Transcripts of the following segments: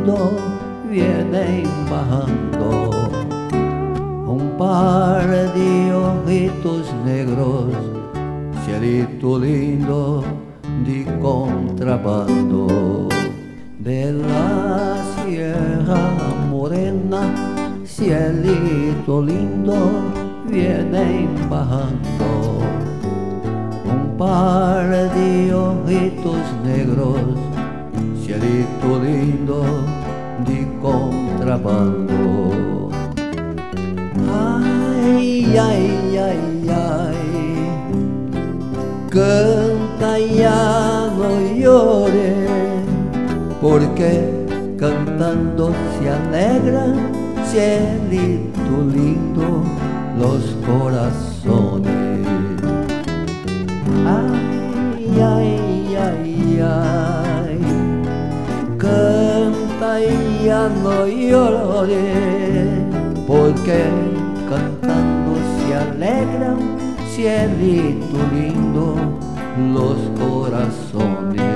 lindo vienen bajando, un par de ojitos negros, cielito lindo de contrabando. De la Sierra Morena, cielito lindo vienen bajando, un par de ojitos negros, cielito lindo de contrabando. Ay, ay, ay, ay, canta ya, no llores, porque cantando se alegran, cielito lindo, los corazones. Ay, ay, ay, ay, canta y ya no llores, porque cantando se alegran, cielito lindo, los corazones.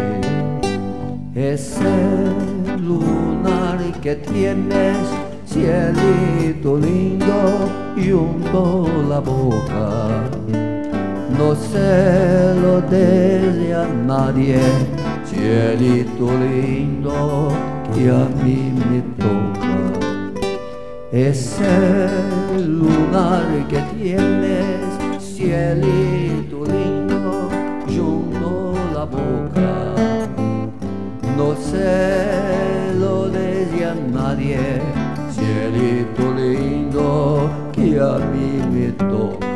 Ese lunar que tienes, cielito lindo, junto la boca, no se lo des a nadie, cielito lindo, que a mí me toca. Ese lunar que tienes, cielito lindo, junto la boca, no se lo des a nadie, cielito lindo, que a mí me toca.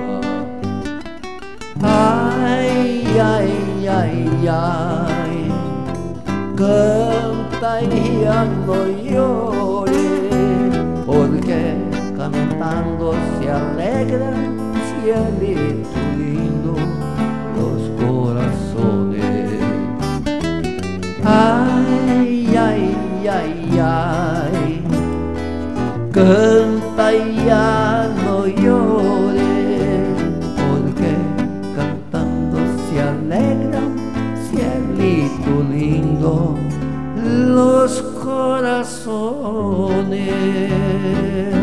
Ay, ay, ay, ay, canta y ya no llores, porque cantando se alegran, cielito lindo, los corazones. Ay, ay, ay, ay, canta y ya no llores, porque cantando se alegran, cielito lindo, los corazones.